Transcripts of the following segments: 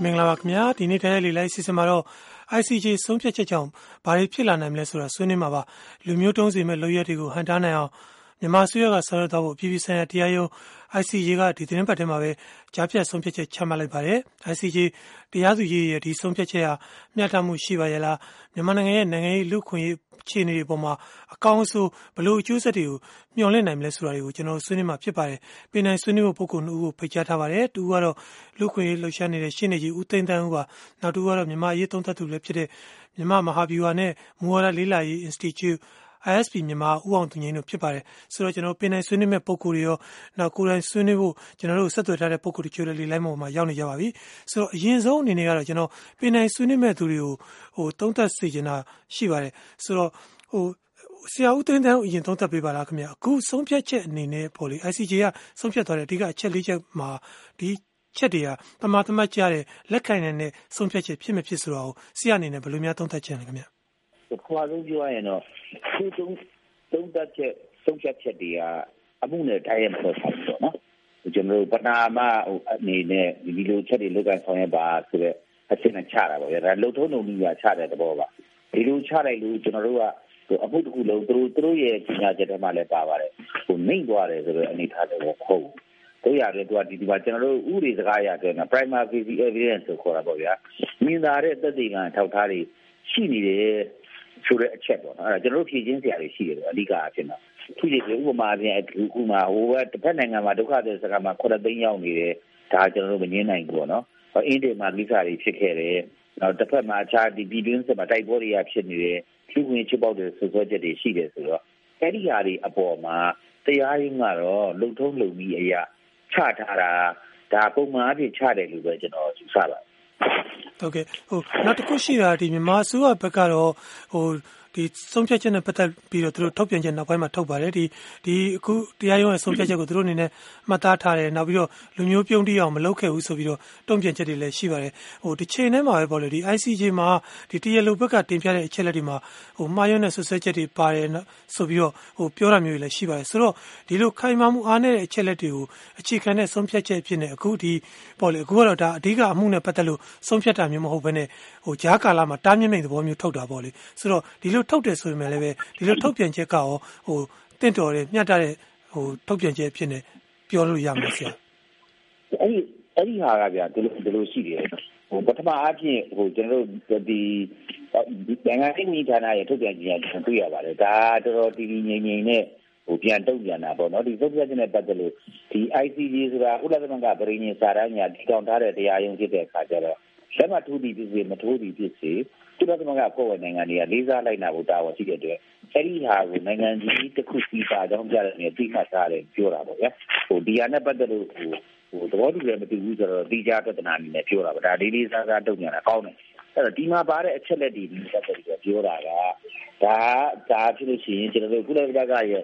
မင်္ဂလာပါခင်ဗျာဒီနေ့တိုင်းလေးလိုက်စီစဉ်မှာတော့ ICJ ဆုံးဖြတ်ချက်ကြောင့်ဘာတွေဖြစ်လာနိုင်မလဲဆိုတာဆွေးနွေးမှာပါလူမျိုးတုံးစီမဲ့လုပ်ရက်တွေကိုဟန်တားနိုင်အောင်မြန်မာအစိုးရကဆောင်ရွက်သွားဖို့ပြည်ပဆိုင်ရာတရားရုံး ICJ ကဒီသတင်းပတ်ထဲမှာပဲကြားဖြတ်ဆုံးဖြတ်ချက်ချမှတ်လိုက်ပါတယ် ICJ တရားသူကြီးရဲ့ဒီဆုံးဖြတ်ချက်ဟာမျှတမှုရှိပါရဲ့လားမြန်မာနိုင်ငံရဲ့နိုင်ငံရေးလူ့ခွင့်ရေးအခြေအနေတွေပေါ်မှာအကောင်းအဆိုးဘလို့အကျိုးဆက်တွေကိုမျှော်လင့်နိုင်မလဲဆိုတာတွေကိုကျွန်တော်ဆွေးနွေးမှာဖြစ်ပါတယ်ပြည်내ဆွေးနွေးဖို့ပုဂ္ဂိုလ်2ဦးကိုဖိတ်ကြားထားပါတယ်တူကတော့လူ့ခွင့်ရေးလှုပ်ရှားနေတဲ့ရှင်းနေကြီးဦးသိန်းတန်းဦးပါနောက်တူကတော့မြန်မာရေးသုံးသပ်သူလည်းဖြစ်တဲ့မြန်မာမဟာဗျူဟာနဲ့မူဝါဒလေးလာရေး Institute ISP မြန်မာဦးအောင်သူငိမ့်တို့ဖြစ်ပါတယ်ဆိုတော့ကျွန်တော်ပြည်내ဆွေးနွေးမဲ့ပုဂ္ဂိုလ်တွေရောနောက်ကိုယ်တိုင်ဆွေးနွေးဖို့ကျွန်တော်တို့ဆက်သွယ်ထားတဲ့ပုဂ္ဂိုလ်တချို့လည်းလိုင်းပေါ်မှာရောက်နေကြပါပြီဆိုတော့အရင်ဆုံးအနေနဲ့ကတော့ကျွန်တော်ပြည်내ဆွေးနွေးမဲ့သူတွေကိုသုံးသပ်စေချင်တာရှိပါတယ်ဆိုတော့ဆရာဦးသိန်းတန်းအရင်သုံးသပ်ပေးပါလားခင်ဗျအခုဆုံးဖြတ်ချက်အနေနဲ့ပေါ့လေ ICJ ကဆုံးဖြတ်သွားတဲ့အဓိကအချက်၄ချက်မှာဒီချက်တွေကတမတ်ကြတဲ့လက်ခံနိုင်တဲ့ဆုံးဖြတ်ချက်ဖြစ်မဖြစ်ဆိုတော့ဆရာအနေနဲ့ဘယ်လိုများသုံးသပ်ချင်လဲခင်ဗျခွာဆုံးပြောရရင်တော့သူသုံးသပ်ချက်ဆုံးဖြတ်ချက်တွေကအမှုနဲ့တိုင်းရမလို့ဆောင်တော့နော်ကျွန်တော်ပနာမအနေနဲ့ဒီလိုချက်တွေလောက်ကန်ဆောင်ရပါဆိုတော့အချက်နဲ့ချတာပေါ့ဗျာဒါလုံထုံးလုံနည်းကချတဲ့သဘောပါဒီလိုချလိုက်လို့ကျွန်တော်တို့ကအမှုတစ်ခုလုံးသူတို့ရဲ့ပညာချက်တွေမှာလည်းပါပါတယ်နှိမ့်သွားတယ်ဆိုတော့အနေထားတယ်ပေါ့ဟုတ်တို့ရတယ်သူကဒီမှာကျွန်တော်တို့ဥပဒေစကားရဆိုရင် primary evidence ကိုခေါ်တာပေါ့ဗျာမြင်သာတဲ့သက်သေခံထောက်ထားတွေရှိနေတယ်ဆိုတဲ့အချက်ပေါ့နော်အဲ့ဒါကျွန်တော်တို့ဖြည့်ချင်းစရာတွေရှိတယ်အဓိကအဖြစ်တော့သူကြီးဥပမာအပြင်အခုမှဟိုဘက်တစ်ဖက်နိုင်ငံမှာဒုက္ခသည်စကားမှာ9သိန်းရောက်နေတယ်ဒါကျွန်တော်တို့မငင်းနိုင်ဘူးပေါ့နော်အင်းဒီမှာကိစ္စတွေဖြစ်ခဲ့တယ်နောက်တစ်ဖက်မှာအခြားဒီပြည်တွင်းစစ်မှာတိုက်ပွဲတွေဖြစ်နေတယ်လူ့ဝင်ချပေါက်တဲ့ဆွဆွဲချက်တွေရှိတယ်ဆိုတော့အဲ့ဒီဟာတွေအပေါ်မှာတရားရင်းကတော့လုံထုံးလုံပြီးအရာချထားတာဒါပုံမှန်အဖြစ်ချတယ်လို့ပဲကျွန်တော်ယူဆပါတယ်ဟုတ်ကဲ့နောက်တစ်ခုရှိတာဒီမြန်မာအစိုးရဘက်ကတော့ဒီဆုံးဖြတ်ချက်နဲ့ပတ်သက်ပြီးတော့သူတို့ထုတ်ပြန်ချက်နောက်ပိုင်းမှာထုတ်ပါတယ်ဒီအခုတရားရုံးရဲ့ဆုံးဖြတ်ချက်ကိုသူတို့အနေနဲ့မှတ်သားထားတယ်နောက်ပြီးတော့လူမျိုးပြုံးတိအောင်မလုပ်ခဲ့ဘူးဆိုပြီးတော့တုံ့ပြန်ချက်တွေလည်းရှိပါတယ်ဒီချိန်ထဲမှာပဲပေါ့လေဒီ ICJ မှာဒီတရားလိုဘက်ကတင်ပြတဲ့အချက်လက်တွေမှာမှားယွင်းတဲ့ဆွဆွဲချက်တွေပါတယ်ဆိုပြီးတော့ပြောတာမျိုးတွေလည်းရှိပါတယ်ဆိုတော့ဒီလိုခိုင်မာမှုအားနည်းတဲ့အချက်လက်တွေကိုအခြေခံတဲ့ဆုံးဖြတ်ချက်ဖြစ်နေအခုဒီပေါ့လေအခုကတော့ဒါအဓိကအမှုနဲ့ပတ်သက်လို့ဆုံးဖြတ်တာမျိုးမဟုတ်ဘဲနဲ့ကြားကာလမှာတားမြစ်မိတ်သဘောမျိုးထုတ်တာပေါ့လေဆိုတော့ဒီလိုထုတ်တယ်ဆိုရင်လည်းပဲဒီလိုထုတ်ပြန်ချက်ကရောတင့်တော်တယ်မျှတတဲ့ထုတ်ပြန်ချက်ဖြစ်နေပြောလို့ရမှာဆရာအဲ့ဒီဟာကဗျာဒီလိုရှိတယ်ပထမအားဖြင့်ကျွန်တော်တို့ဒီနိုင်ငံရေးမိသားစုရဲ့ထုတ်ပြန်ချက်ကိုတွေ့ရပါတယ်ဒါတော်တော်တည်တည်ငြိမ်ငြိမ်နဲ့ပြန်တုံ့ပြန်တာပေါ့နော်ဒီထုတ်ပြန်ချက်နဲ့ပတ်သက်လို့ဒီ ICJ ဆိုတာဥပဒေသမဂ္ဂပြည်ညစာရညာတည်ထောင်ထားတဲ့တရားရုံးဖြစ်တဲ့အခါကျတော့လက်မှတ်ထိုးပြီးဖြစ်စေမထိုးပြီးဖြစ်စေဥပဒေသမဂ္ဂကိုယ်ဝင်နိုင်ငံတွေကလေးစားလိုက်နာဖို့တာဝန်ရှိတဲ့အတွက်အဲ့ဒီဟာကိုနိုင်ငံကြီးတစ်ခုစီပါကြောင်းပြတဲ့နေပြီးမှတ်ထားတယ်ပြောတာပေါ့ဗျာဒီဟာနဲ့ပတ်သက်လို့သဘောတူတယ်မတူဘူးဆိုတော့တိကျပြဿနာအနေနဲ့ပြောတာပါဒါလေးစားတုံ့ပြန်တာကောင်းတယ်အဲ့တော့ဒီမှာပါတဲ့အချက်လက်တွေဒီပတ်သက်ပြီးပြောတာကဒါဖြစ်လို့ရှိရင်ကျွန်တော်တို့ကုလသမဂ္ဂရဲ့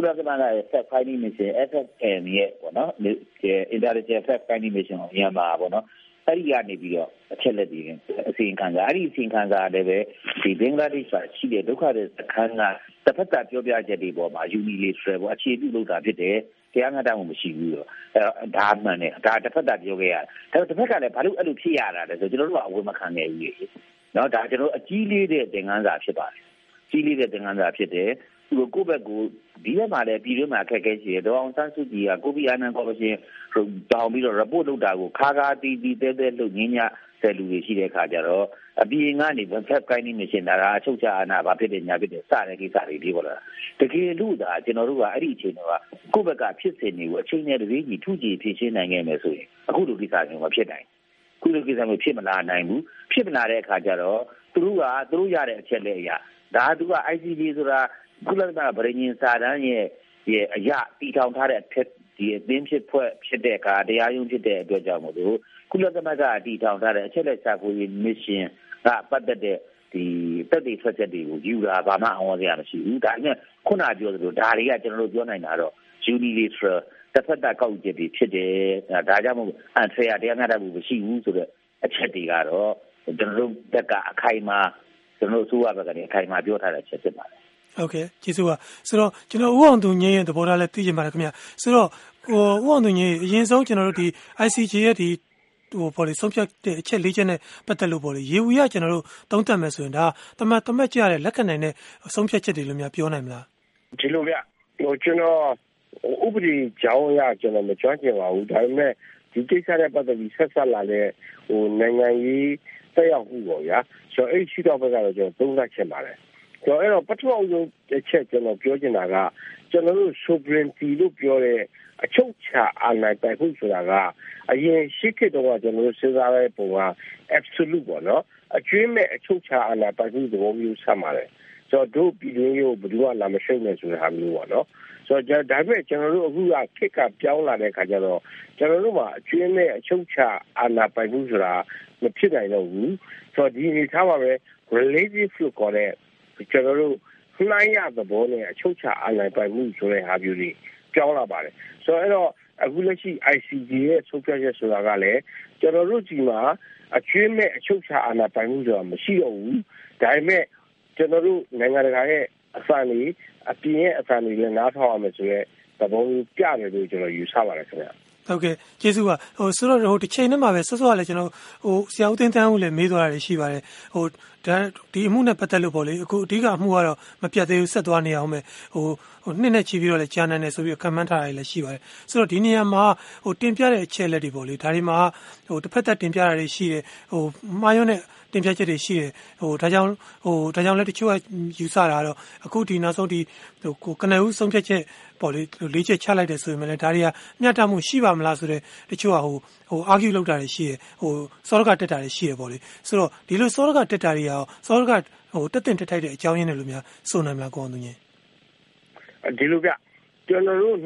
fact finding mission FFM ရဲ့ပေါ့နော် intelligence fact finding mission ကိုညမှာပေါ့နော်အဲ့ဒီကနေပြီးတော့အချက်လက်တွေအစီရင်ခံစာအဲ့ဒီအစီရင်ခံစာလည်းပဲဒီဘင်္ဂလားဒေ့ရှ်ရှိတဲ့ဒုက္ခသည်စခန်းကတစ်ဖက်ကပြောပြချက်တွေပေါ်မှာ unilateral ပေါ့အခြေပြုလုပ်တာဖြစ်တယ်တရားငါးတမ်းမရှိဘူးတော့ဒါမှန်တယ်ဒါတစ်ဖက်ကပြောခဲ့ရတယ်ဒါတစ်ဖက်ကလည်းဘာလို့အဲ့လိုဖြစ်ရတာလဲဆိုကျွန်တော်တို့ကအဝေမခံခဲ့ဘူးเนาะဒါကျွန်တော်အကြီးလေးတဲ့သင်ခန်းစာဖြစ်ပါတယ်ကြီးလေးတဲ့သင်ခန်းစာဖြစ်တယ်သူကိုယ့်ဘက်ကိုဒီဘက်မှာလည်းပြည်တွင်းမှာအခက်အခဲရှိတယ်ဒေါအောင်ဆန်းစုကြည်ကကိုဗီအာနန်ကော်မရှင်တောင်းပြီးတော့ report လုပ်တာကိုခါတီးတဲလုပ်ငင်းညတဲ့လူတွေရှိတဲ့အခါကျတော့အပြင်ကနေ fact finding mission တာအချုပ်ချအာဏာဘာဖြစ်တယ်ညာဖြစ်တယ်စတဲ့ကိစ္စတွေပြောလာတကယ်လို့ဒါကျွန်တော်တို့ကအဲ့ဒီအချိန်တော့ကိုယ့်ဘက်ကဖြစ်စင်နေကိုအချိန်နဲ့တပြေးညီထုကြည်ဖြစ်ရှင်းနိုင်ခဲ့မယ်ဆိုရင်အခုလိုကိစ္စမျိုးမဖြစ်နိုင်ခုလိုကိစ္စမျိုးဖြစ်မလာနိုင်ဘူးဖြစ်မလာတဲ့အခါကျတော့သူတို့ရတဲ့အချက်လက်အရာဒါသူက ICJ ဆိုတာကုလသမဂ္ဂပြည်ညစာတမ်းရဲ့အရာတည်ထောင်ထားတဲ့ဒီအသင်းဖြစ်ဖွဲ့ဖြစ်တဲ့အခါတရားရုံးဖြစ်တဲ့အတွက်ကြောင့်မို့လို့ကုလသမဂ္ဂတည်ထောင်ထားတဲ့အချက်လက်ရှာဖွေရေး mission ကပတ်သက်တဲ့ဒီတက်တည်ထွက်ချက်တွေကိုယူတာဘာမှအဝါစရာမရှိဘူးဒါပေမဲ့ခုနပြောသလိုဒါတွေကကျွန်တော်တို့ပြောနိုင်တာတော့ unilateral တစ်ဖက်သက်ကောက်ချက်တွေဖြစ်တယ်ဒါကြောင့်မို့ unfair တရားငါးတမ်းမှုမရှိဘူးဆိုတော့အချက်တွေကတော့ကျွန်တော်တို့တက်ကအခိုင်အမာကျွန်တော်တို့ဆိုရဘက်ကနေအခိုင်အမာပြောထားတဲ့အချက်ဖြစ်ပါတယ်ဟုတ်ကဲ့ကျေးဇူးပါဆိုတော့ကျွန်တော်ဦးအောင်သူငင်းရဲ့သဘောထားလည်းသိချင်ပါတယ်ခင်ဗျဆိုတော့ဦးအောင်သူငင်းအရင်ဆုံးကျွန်တော်တို့ဒီ ICJ ရဲ့ဒီပေါ်လေဆုံးဖြတ်တဲ့အချက်၄ချက်နဲ့ပတ်သက်လို့ပေါ်လေရေဝီရကျွန်တော်တို့သုံးသပ်မယ်ဆိုရင်ဒါတမတ်ကြရတဲ့လက်ခံနိုင်တဲ့ဆုံးဖြတ်ချက်တွေလို့များပြောနိုင်မလားဒီလိုဗျကျွန်တော်ဥပဒေကြောင်းအရကျွန်တော်မကြွကျင်ပါဘူးဒါပေမဲ့ဒီကိစ္စနဲ့ပတ်သက်ပြီးဆက်ဆက်လာတဲ့နိုင်ငံရေးတက်ရောက်မှုပေါ့ဗျာဆိုတော့အဲ့ရှိတော့ဘက်ကတော့ကျွန်တော်သုံးသပ်ချင်ပါတယ်ဆိုတော့အဲ့တော့ပထမဆုံးတစ်ချက်ကျွန်တော်ပြောချင်တာကကျွန်တော်တို့ sovereignty လို့ပြောတဲ့အချုပ်ချာအာဏာပိုင်မှုဆိုတာကအရင်ရှိခေတ်တုန်းကကျွန်တော်တို့စဉ်းစားတဲ့ပုံက absolute ပေါ့နော်အကျွင်းမဲ့အချုပ်ချာအာဏာပိုင်မှုသဘောမျိုးဆက်ပါတယ်ဆိုတော့တို့ပြည်တွင်းကိုဘယ်သူမှလာမရှုံးနဲ့ဆိုတဲ့ဟာမျိုးပေါ့နော်ဆိုတော့ဒါပေမဲ့ကျွန်တော်တို့အခုကခေတ်ကပြောင်းလာတဲ့ခါကျတော့ကျွန်တော်တို့မှာအကျွင်းမဲ့အချုပ်ချာအာဏာပိုင်မှုဆိုတာမဖြစ်နိုင်တော့ဘူးဆိုတော့ဒီအနေထားမှာပဲ relative လို့ခေါ်တဲ့ကျွန်တော်တို့နှိုင်းရသဘောနဲ့အချုပ်ချာအာဏာပိုင်မှုဆိုတဲ့ဟာမျိုးတွေပြောင်းလာပါတယ်ဆိုတော့အဲ့တော့အခုလက်ရှိ ICJ ရဲ့ဆုံးဖြတ်ချက်ဆိုတာကလည်းကျွန်တော်တို့ဒီမှာအကျွင်းမဲ့အချုပ်ချာအာဏာပိုင်မှုဆိုတာမရှိတော့ဘူးဒါပေမဲ့ကျွန်တော်တို့နိုင်ငံတကာရဲ့အစံတွေအပြင်ရဲ့အစံတွေလည်းနားထောင်ရမယ်ဆိုရဲသဘောမျိုးပြတယ်လို့ကျွန်တော်ယူဆပါတယ်ခင်ဗျဟုတ်ကဲ့ကျေးဇူးပါဆိုတော့တစ်ချိန်နဲ့မှာပဲစောစောကလည်းကျွန်တော်ဆရာဦးသိန်းတန်းဦးလည်းမေးသွားတာရှိပါတယ်ဒီအမှုနဲ့ပတ်သက်လို့ပေါ့လေအခုအဓိကအမှုကတော့မပြတ်သေးဘူးဆက်သွားနေအောင်မယ်နှစ်နဲ့ချီပြီးတော့လည်းကြာနေတယ်ဆိုပြီးခံမှန်းထားတာလည်းရှိပါတယ်ဆိုတော့ဒီနေရာမှာတင်ပြတဲ့အချက်လက်တွေပေါ့လေဒါတွေမှာတစ်ဖက်သက်တင်ပြတာတွေရှိတယ်မှားယွင်းတဲ့တင်ပြချက်တွေရှိတယ်ဒါကြောင့်လည်းတချို့ကယူဆတာတော့အခုဒီနောက်ဆုံးဒီကနဦးဆုံးဖြတ်ချက်ပေါ်လေ၄ချက်ချလိုက်တယ်ဆိုရင်လည်းဒါတွေကမျှတမှုရှိပါမလားဆိုတဲ့တချို့ကargue လုပ်တာတွေရှိတယ်စောရကတက်တာတွေရှိတယ်ပေါ့လေဆိုတော့ဒီလိုစောရကတက်တာတွေရောစောရကတက်တင်တက်ထိုက်တဲ့အကြောင်းရင်းတွေလို့များဆိုနိုင်မလားကိုအောင်သူညင်ဒီလိုပြကျွန်တော်တို့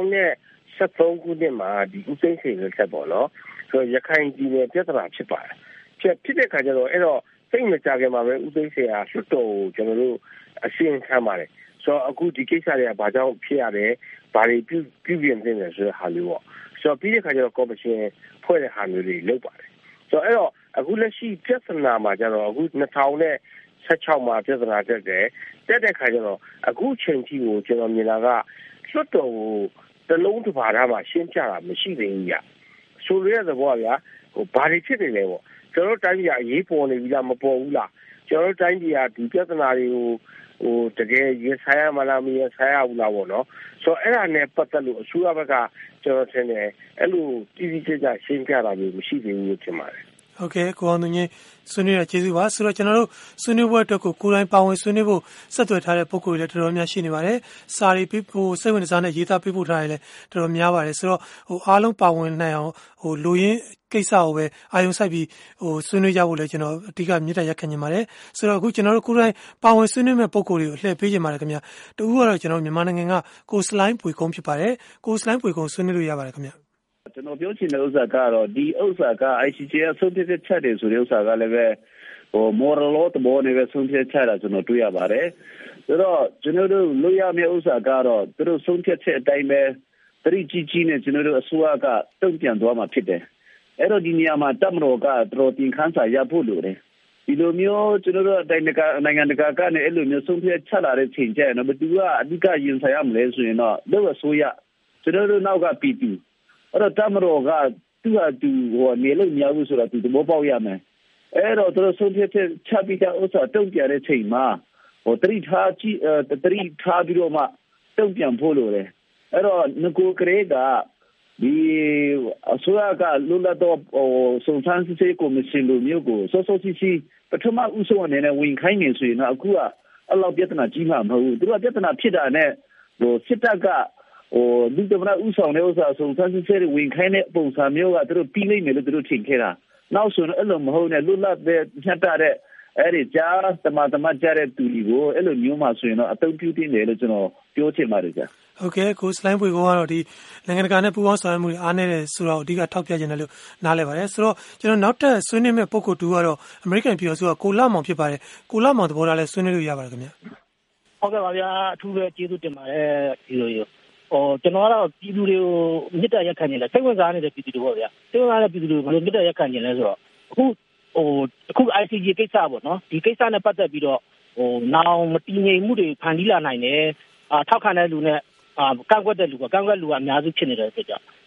2013ခုနှစ်မှာဒီဥသိမ်းစိန်လက်ထက်ပေါ့နော်ဆိုတော့ရခိုင်ပြည်နယ်ပြဿနာဖြစ်ပါတယ်ဖြစ်တဲ့ခါကျတော့အဲ့တော့စိတ်မကြခင်မှာပဲဥသိမ်းစိန်ဟာလွှတ်တော်ကိုကျွန်တော်တို့အရှင်းခံပါတယ်ဆိုတော့အခုဒီကိစ္စတွေကဘာကြောင့်ဖြစ်ရတယ်ဘာတွေပြုပြင်နေတယ်ဆိုတဲ့ဟာမျိုးပေါ့ဆိုတော့ပြီးတဲ့ခါကျတော့ကော်မရှင်ဖွဲ့တဲ့ဟာမျိုးတွေလုပ်ပါတယ်ဆိုတော့အဲ့တော့အခုလက်ရှိပြဿနာမှာကျတော့အခု2016မှာပြဿနာတက်တဲ့ခါကျတော့အခုချိန်ကြီးကိုကျွန်တော်မြင်တာကလွှတ်တော်ကိုတလုံးတစ်ပါးသားမှာရှင်းပြတာမရှိသေးဘူးညာဆိုရတဲ့ဘောဗျာဘာတွေဖြစ်နေလဲပေါ့ကျွန်တော်တိုင်းပြည်အရေးပေါ်နေပြီလားမပေါ်ဘူးလားကျွန်တော်တိုင်းပြည်ကဒီပြဿနာတွေကိုတကယ်ရင်ဆိုင်ရမလားမရင်ဆိုင်ရဘူးလားပေါ့နော်ဆိုတော့အဲ့ဒါနဲ့ပတ်သက်လို့အစိုးရဘက်ကကျွန်တော်ထင်တယ်အဲ့လိုပြည်ပြည်ကျကျရှင်းပြတာမျိုးမရှိသေးဘူးလို့ထင်ပါတယ်ဟုတ်ကဲ့ကိုအောင်သူညဆွေးနွေးရကျေးဇူးပါဆိုတော့ကျွန်တော်တို့ဆွေးနွေးပွဲအတွက်ကိုယ်တိုင်ပါဝင်ဆွေးနွေးဖို့ဆက်သွယ်ထားတဲ့ပုံကိုယ်တွေလည်းတော်တော်များရှိနေပါတယ်စာရီပြဖို့စိတ်ဝင်စားနဲ့ရေးသားပြဖို့ထားတယ်လည်းတော်တော်များပါတယ်ဆိုတော့အားလုံးပါဝင်နိုင်အောင်လူရင်းကိစ္စကိုပဲအာယုံဆိုင်ပြီးဆွေးနွေးကြဖို့လည်းကျွန်တော်အဓိကမြစ်တာရက်ခံနေပါတယ်ဆိုတော့အခုကျွန်တော်တို့ကိုယ်တိုင်ပါဝင်ဆွေးနွေးမဲ့ပုံကိုယ်တွေကိုလှည့်ပေးကြပါတယ်ခင်ဗျာတူကတော့ကျွန်တော်မြန်မာနိုင်ငံကကိုစလိုင်းပွေကုန်းဖြစ်ပါတယ်ကိုစလိုင်းပွေကုန်းဆွေးနွေးလို့ရပါတယ်ခင်ဗျာကျွန်တော်ပြောချင်တဲ့ဥစ္စာကတော့ဒီဥစ္စာက ICJ အဆုံးဖြတ်ချက်တွေဆိုတဲ့ဥစ္စာကလည်းပဲmoral law တဘောနဲ့ပဲဆုံးဖြတ်ချက်တာကျွန်တော်တွေ့ရပါတယ်ဆိုတော့ကျွန်တော်တို့လူရမယ့်ဥစ္စာကတော့သူတို့ဆုံးဖြတ်ချက်အတိုင်းပဲတတိကြီးနဲ့ကျွန်တော်တို့အစိုးရကတုံ့ပြန်သွားမှာဖြစ်တယ်အဲ့တော့ဒီနေရာမှာတပ်မတော်ကတော်တင်ခန်းစာရဖို့လိုတယ်ဒီလိုမျိုးကျွန်တော်တို့နိုင်ငံတကာကနေအဲ့လိုမျိုးဆုံးဖြတ်ချက်လာတဲ့ချိန်ကျရင်တော့ဘယ်သူကအဓိကရင်ဆိုင်ရမလဲဆိုရင်တော့တို့အစိုးရကျွန်တော်တို့နောက်ကပြည်သူအဲ့တော့တပ်မတော်ကသူ့ဟာသူနေလို့မရဘူးဆိုတာသူသဘောပေါက်ရမယ်အဲ့တော့သူဆုံးဖြတ်ချက်ချပြီးတဲ့ဥစ္စာတုံ့ပြန်တဲ့ချိန်မှာတတိထားပြီးတော့မှတုံ့ပြန်ဖို့လိုတယ်အဲ့တော့ငကိုကလေးကဒီအစိုးရကလွတ်လပ်တော့စုံစမ်းစစ်ဆေးကော်မရှင်လိုမျိုးကိုစောစောစီပထမဦးဆုံးအနေနဲ့ဝင်ခိုင်းနေဆိုရင်တော့အခုကအလောက်ပြဿနာကြီးမှမဟုတ်ဘူးသူကပြဿနာဖြစ်တာနဲ့စစ်တပ်ကဒီတမနာဥဆောင်တဲ့ဥစ္စာစုံစမ်းစစ်ဆေးဝင်ခိုင်းတဲ့ပုံစံမျိုးကသူတို့ပြီးလိမ့်မယ်လို့သူတို့ထင်ခဲ့တာနောက်ဆိုရင်အဲ့လိုမဟုတ်နဲ့လွတ်လပ်တဲ့ညှက်တဲ့အဲ့ဒီကြားတမကြတဲ့သူတွေကိုအဲ့လိုမျိုးမှဆိုရင်တော့အသုံးပြုတင်တယ်လို့ကျွန်တော်ပြောချင်ပါတယ်ကြာဟုတ်ကဲ့ကိုစလိုင်းပွေကတော့ဒီနိုင်ငံတကာနဲ့ပူးပေါင်းဆောင်ရွက်မှုတွေအားနည်းတယ်ဆိုတော့အဓိကထောက်ပြခြင်းတယ်လို့နားလည်ပါတယ်ဆိုတော့ကျွန်တော်နောက်ထပ်ဆွေးနွေးမဲ့ပုဂ္ဂိုလ်တူကတော့ American ပြည်တော်စုကကိုလမောင်ဖြစ်ပါတယ်ကိုလမောင်သဘောထားလဲဆွေးနွေးလို့ရပါတယ်ခင်ဗျဟုတ်ကဲ့ပါဗျာအထူးပဲကျေးဇူးတင်ပါတယ်ဒီလိုကျွန်တော်ကတော့ပြည်သူတွေကိုမြစ်တာရက်ခံနေတယ်စိတ်ဝင်စားနေတဲ့ပြည်သူတွေပေါ့ဗျာစိတ်ဝင်စားတဲ့ပြည်သူတွေဘယ်လိုမြစ်တာရက်ခံနေလဲဆိုတော့အခု ICJ ကိစ္စပေါ့နော်ဒီကိစ္စနဲ့ပတ်သက်ပြီးတော့နောင်မတည်ငြိမ်မှုတွေဖန်တီးလာနိုင်တယ်ထောက်ခံတဲ့လူနဲ့ကန့်ကွက်တဲ့လူကအများစုဖြစ်နေတဲ့အတွက်ကြောင့်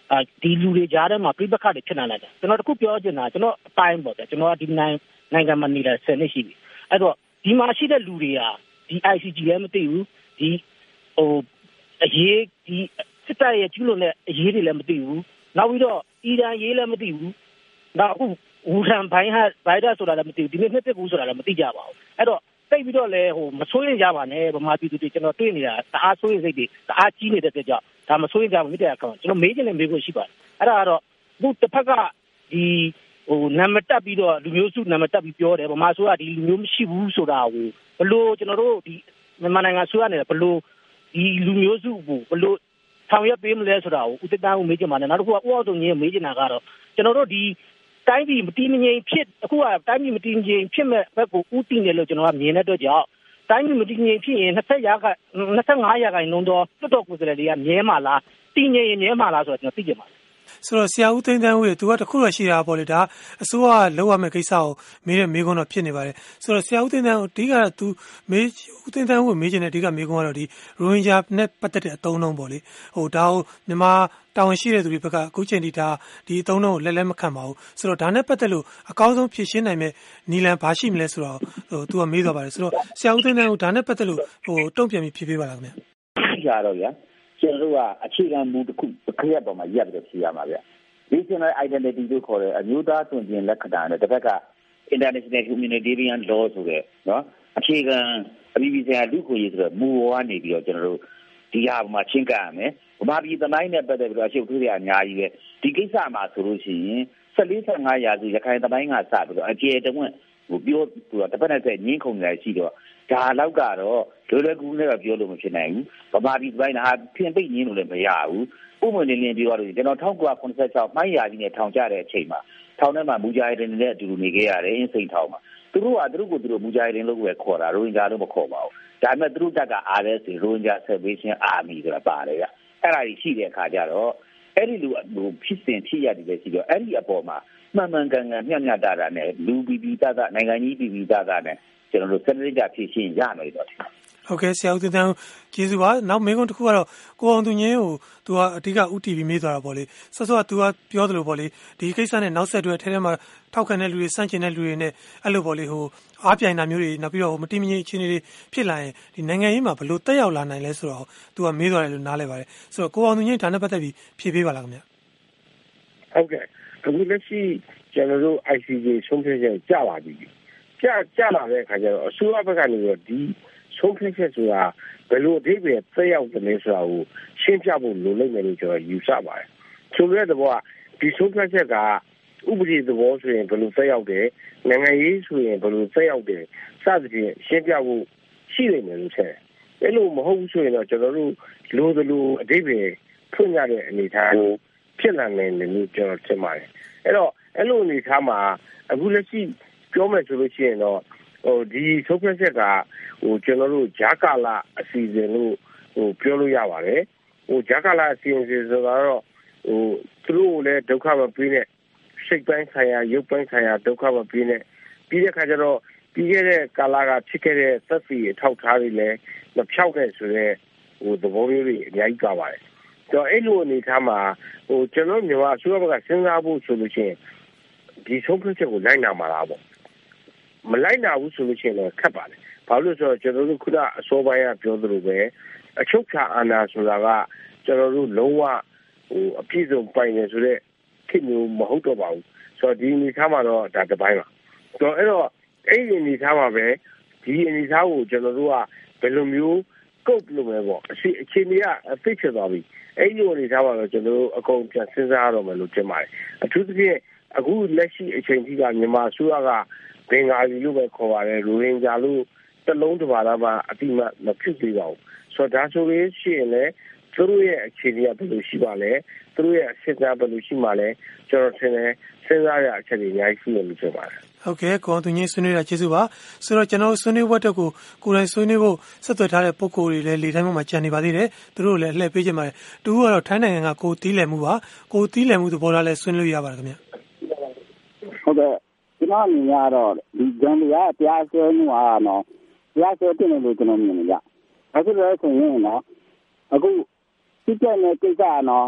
ဒီလူတွေကြားထဲမှာပြိပခါတွေဖြစ်လာတယ်ကျွန်တော်တခုပြောချင်တာကျွန်တော်အပိုင်းပေါ့ဗျာကျွန်တော်ကဒီနိုင်ငံမှာနေလာ10နှစ်ရှိပြီအဲ့တော့ဒီမှာရှိတဲ့လူတွေဟာဒီ ICG လည်းမသိဘူးဒီအရေးဒီစစ်တပ်ရဲ့ကျူးလွန်တဲ့အရေးတွေလည်းမသိဘူးနောက်ပြီးတော့အီရန်ရေးလည်းမသိဘူးနောက်အခုဝူဟန်ဘိုင်ဒတ်ဆိုတာလည်းမသိဘူးဒီနေ့နှစ်သက်ဘူးဆိုတာလည်းမသိကြပါဘူးအဲ့တော့တိတ်ပြီးတော့လည်းမစိုးရင်ကြပါနဲ့ဗမာပြည်သူတွေကျွန်တော်တွေ့နေတာတအားစိုးရင်စိတ်တွေတအားကြီးနေတဲ့အတွက်ကြောင့်ဒါမစိုးရင်ကြပါမြစ်တဲ့အကောင်ကျွန်တော်မေးချင်တယ်မေးဖို့ရှိပါတယ်အဲ့ဒါကတော့အခုတစ်ဖက်ကဒီနာမတက်ပြီးတော့လူမျိုးစုနာမတက်ပြီးပြောတယ်ဗမာဆိုကဒီလူမျိုးမရှိဘူးဆိုတာကိုဘလို့ကျွန်တော်တို့ဒီမြန်မာနိုင်ငံဆိုရနေတယ်ဘလို့ဒီလူမျိုးစုကိုဘလို့ဆောင်ရွက်ပေးမလဲဆိုတာကိုဦးတန်းကိုမေးချင်ပါတယ်နောက်တစ်ခုကဦးအောင်တုံကြီးမေးချင်တာကတော့ကျွန်တော်တို့ဒီတိုင်းပြည်မတည်မငြိမ်ဖြစ်အခုကတိုင်းပြည်မတည်မငြိမ်ဖြစ်မဲ့ဘက်ကိုဦးတည်နေလို့ကျွန်တော်ကမြင်တဲ့အတွက်ကြောင့်တိုင်းပြည်မတည်ငြိမ်ဖြစ်ရင်25ရာခိုင်နှုန်းတော့တွတ်တော်ကိုယ်စားလှယ်တွေကမြဲမှာလားတည်ငြိမ်ရင်မြဲမှာလားဆိုတော့ကျွန်တော်သိကြပါဆိုတော့ဆရာဦးသိန်းသန်းဦးရေသူကတခုတော့ရှိတာပေါ့လေဒါအစိုးရလောက်ရမယ့်ကိစ္စကိုမေးတဲ့မေးခွန်းတော့ဖြစ်နေပါတယ်ဆိုတော့ဆရာဦးသိန်းသန်းအဓိကသူမေးဦးသိန်းသန်းဦးမေးချင်တဲ့အဓိကမေးခွန်းကတော့ဒီရိုဟင်ဂျာနဲ့ပတ်သက်တဲ့အသုံးအနှုန်းပေါ့လေဒါကိုမြန်မာတာဝန်ရှိတဲ့သူတွေဘက်ကအခုချိန်ထိဒါဒီအသုံးအနှုန်းကိုလက်မခံပါဘူးဆိုတော့ဒါနဲ့ပတ်သက်လို့အကောင်းဆုံးဖြေရှင်းနိုင်မဲ့နီလန်ဘာရှိမလဲဆိုတော့သူကမေးသွားပါတယ်ဆိုတော့ဆရာဦးသိန်းသန်းဦးဒါနဲ့ပတ်သက်လို့တုံ့ပြန်ပြီးဖြေပေးပါလားခင်ဗျာကြတော့ဗျာကျွန်တော်တို့ကအခြေခံမူတစ်ခုခရက်ပေါ်မှာရပ်ပြီးတော့ဖြေရမှာဗျ။ National Identity လို့ခေါ်တဲ့အမျိုးသားသွင်ပြင်လက္ခဏာနဲ့တစ်ဖက်က International Humanitarian Law ဆိုတဲ့နော်အခြေခံအပြည်ပြည်ဆိုင်ရာလူ့အခွင့်အရေးဆိုတဲ့မူဝါဒနေပြီးတော့ကျွန်တော်တို့ဒီဟာမှာချင်းကပ်ရမယ်။ဗမာပြည်သမိုင်းနဲ့ပတ်သက်ပြီးတော့အရှုပ်ထွေးရအများကြီးပဲ။ဒီကိစ္စမှာဆိုလို့ရှိရင်14-15ရာစုရခိုင်သမိုင်းကစပြီးတော့အကျေတဝင့်ပြောတစ်ဖက်နဲ့ဆက်ငင်းခုန်နေရှိတော့ဒါလောက်ကတော့လွယ်လွယ်ကူကူနဲ့တော့ပြောလို့မဖြစ်နိုင်ဘူး။ဗမာပြည်ပိုင်းကဖြင့်ပိတ်ငင်းလို့လည်းမရဘူး။ဥပမာလင်းပြောရလို့ကျွန်တော်1986မိုင်းရာကြီးနဲ့ထောင်ကျတဲ့အချိန်မှာထောင်ထဲမှာမူဂျာဟီဒင်နဲ့အတူတူနေခဲ့ရတယ်အင်းစိန်ထောင်မှာသူတို့ကိုမူဂျာဟီဒင်လို့ပဲခေါ်တာရိုဟင်ဂျာလို့မခေါ်ပါဘူး။ဒါပေမဲ့သူတို့တက်က RSA ရိုဟင်ဂျာ Salvation Army ဆိုတာပါတယ်ဗျ။အဲ့ဒါကြီးရှိတဲ့အခါကျတော့အဲ့ဒီလူဖြစ်စဉ်ဖြစ်ရတယ်ပဲရှိတော့အဲ့ဒီအပေါ်မှာမှန်မှန်ကန်ကန်မျှမျှတတနဲ့လူပြည်ပြည်သားသားနိုင်ငံကြီးပြည်ပြည်သားသားနဲ့ကျွန်တော်တို့စနစ်တကျဖြည့်ရှင်းရမယ်တော့ဟုတ်ကဲ့ဆရာဦးသိန်းသန်းကျေးဇူးပါနောက်မေးခွန်းတစ်ခုကတော့ကိုအောင်သူငင်းကိုသူကအဓိကဥတီပြီးမေးသွားတာပေါ့လေဆော့ကသူကပြောသလိုပေါ့လေဒီကိစ္စနဲ့နောက်ဆက်တွဲထဲမှာထောက်ခံတဲ့လူတွေစန့်ကျင်တဲ့လူတွေနဲ့အဲ့လိုပေါ့လေအားပြိုင်တာမျိုးတွေနောက်ပြီးတော့မတိမငြိမ်အခြေအနေတွေဖြစ်လာရင်ဒီနိုင်ငံရေးမှာဘယ်လိုတက်ရောက်လာနိုင်လဲဆိုတော့သူကမေးသွားတယ်လို့နားလည်ပါတယ်ဆိုတော့ကိုအောင်သူငင်းဒါနဲ့ပတ်သက်ပြီးဖြေပေးပါလားခင်ဗျဟုတ်ကဲ့အခုလက်ရှိကျွန်တော်တို့ ICJ ဆုံးဖြတ်ချက်ကြာပါပြီကြာလာတဲ့အခါကျတော့အစိုးရဘက်ကနေတော့ဒီဆုံးဖြတ်ချက်ဆိုတာဘယ်လိုအဓိပ္ပာယ်သက်ရောက်တယ်လဲဆိုတာကိုရှင်းပြဖို့လိုလိမ့်မယ်လို့ကျွန်တော်ယူဆပါတယ်။ဆိုတဲ့သဘောကဒီဆုံးဖြတ်ချက်ကဥပဒေသဘောဆိုရင်ဘယ်လိုသက်ရောက်တယ်နိုင်ငံရေးဆိုရင်ဘယ်လိုသက်ရောက်တယ်စသဖြင့်ရှင်းပြဖို့ရှိလိမ့်မယ်လို့ထင်တယ်။အဲ့လိုမဟုတ်ဘူးဆိုရင်တော့ကျွန်တော်တို့လိုသလိုအဓိပ္ပာယ်ဖွင့်ရတဲ့အနေအထားကိုဖြစ်လာနိုင်တယ်လို့ကျွန်တော်ထင်ပါတယ်။အဲ့တော့အဲ့လိုအနေအထားမှာအခုလက်ရှိပြောမယ်ဆိုလို့ရှိရင်တော့ဒီဆုံးဖြတ်ချက်ကကျွန်တော်တို့ဂျာကာလာအစီအစဉ်လို့ပြောလို့ရပါတယ်ဂျာကာလာအစီအစဉ်ဆိုတော့သူတို့လည်းဒုက္ခမပေးနဲ့စိတ်ပိုင်းဆိုင်ရာရုပ်ပိုင်းဆိုင်ရာဒုက္ခမပေးနဲ့ပြီးတဲ့အခါကျတော့ပြီးခဲ့တဲ့ကာလာကဖြစ်ခဲ့တဲ့သက်သေအထောက်ထားတွေလည်းမဖြောက်တဲ့ဆိုတဲ့သဘောမျိုးတွေအများကြီးပါပါတယ်တော့အဲ့လိုအနေထားမှာကျွန်တော်မြန်မာအစိုးရဘက်ကစဉ်းစားဖို့ဆိုလို့ရှိရင်ဒီဆုံးဖြတ်ချက်ကိုလိုက်နာမှာလားပေါ့မလိုက်နာဘူးဆိုလို့ရှိရင်လည်းခက်ပါတယ်ဘာလို့လဲဆိုတော့ကျွန်တော်တို့ခုနအစောပိုင်းကပြောသလိုပဲအချုပ်ချာအာဏာဆိုတာကကျွန်တော်တို့လုံးဝအပြည့်စုံပိုင်နေဆိုတဲ့ခေတ်မျိုးမဟုတ်တော့ပါဘူးဆိုတော့ဒီအနေထားမှာတော့ဒါတစ်ပိုင်းပါဆိုတော့အဲ့တော့အဲ့ဒီအနေထားမှာပဲဒီအနေထားကိုကျွန်တော်တို့ကဘယ်လိုမျိုးကုတ်လို့ပဲပေါ့အခြေအနေကအသိဖြစ်သွားပြီအဲ့ဒီအနေထားမှာတော့ကျွန်တော်တို့အကုန်ပြန်စဉ်းစားရတော့မယ်လို့ထင်ပါတယ်အထူးသဖြင့်အခုလက်ရှိအချိန်ကြီးကမြန်မာအစိုးရကဘင်္ဂါလီလို့ပဲခေါ်ပါတယ်ရိုဟင်ဂျာလို့တစ်လုံးတစ်ပါးတော့မှအတိမဖြစ်သေးပါဘူးဆိုတော့ဒါဆိုလို့ရှိရင်လည်းသူတို့ရဲ့အခြေအနေကဘယ်လိုရှိပါလဲသူတို့ရဲ့အစစ်အသားဘယ်လိုရှိမှလဲကျွန်တော်ထင်တယ်စဉ်းစားရအချက်တွေအများကြီးရှိနေလို့ပြောပါတယ်ဟုတ်ကဲ့ကိုအောင်သူငင်းဆွေးနွေးတာကျေးဇူးပါဆိုတော့ကျွန်တော်ဆွေးနွေးဘက်ကိုကိုယ်တိုင်ဆွေးနွေးဖို့ဆက်သွယ်ထားတဲ့ပုံကိုယ်တွေလည်းလေတိုင်းမှာကြံနေပါသေးတယ်သူတို့လည်းအလှည့်ပေးကြပါတယ်တူကတော့ထိုင်းနိုင်ငံကကိုတီးလည်မှုပါကိုတီးလည်မှုသဘောထားလည်းဆွေးနွေးရပါတယ်ခင်ဗျဟုတ်ကဲ့ကျွန်တော်အနေနဲ့ကတော့ဒီဂျန်လီကတရားစွဲမှုအားတော့တရားစွဲတင်တယ်လို့ကျွန်တော်မြင်နေကြအခုလည်းဆိုရင်တော့အခုစစ်တပ်နဲ့ကိစ္စကတော့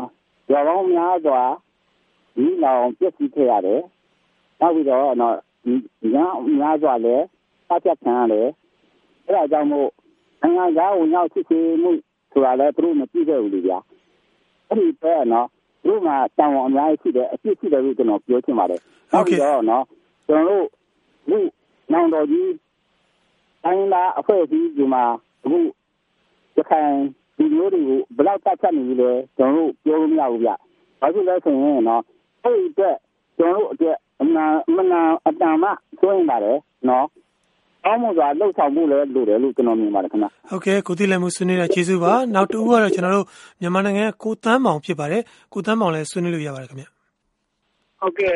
ရွာပေါင်းများစွာဒီလောင်ပြည့်စည်ခဲ့ရတယ်နောက်ပြီးတော့ညများစွာလည်းအချက်ခံရတယ်အဲ့ဒါကြောင့်မို့နိုင်ငံသားဝင်ရောက်စစ်ဆေးမှုဆိုတာလည်းသူတို့မကြည့်ခဲ့ဘူးလေဗျာအဲ့ဒီပဲနော်သူတို့ကတောင်းဝန်အများကြီးရှိတယ်အပြစ်ရှိတယ်လို့ကျွန်တော်ပြောချင်ပါတယ်နောက်ပြီးတော့နော်ကျွန်တော်တို့ဒီနောင်တော်ကြီးတိုင်းလာအဖွဲ့အစည်းဒီမှာအခုရခိုင်ဒီမျိုးတွေကိုဘယ်လောက်တတ်ချက်နေပြီလဲကျွန်တော်တို့ပြောလို့မရဘူးဗျဘာဖြစ်လဲဆိုရင်နော်အဲ့ဒီအတွက်ကျွန်တော်တို့အတွက်အတန်မှဆိုရင်ပါတယ်နော်အောင်းမစွာလှုပ်ဆောင်မှုလည်းလိုတယ်လို့ကျွန်တော်မြင်ပါတယ်ခင်ဗျဟုတ်ကဲ့ကိုသိလည်းမှုဆွေးနွေးတာကျေးဇူးပါနောက်တူကတော့ကျွန်တော်တို့မြန်မာနိုင်ငံကိုတန်းမောင်ဖြစ်ပါတယ်ကိုတန်းမောင်လည်းဆွေးနွေးလို့ရပါတယ်ခင်ဗျဟုတ်ကဲ့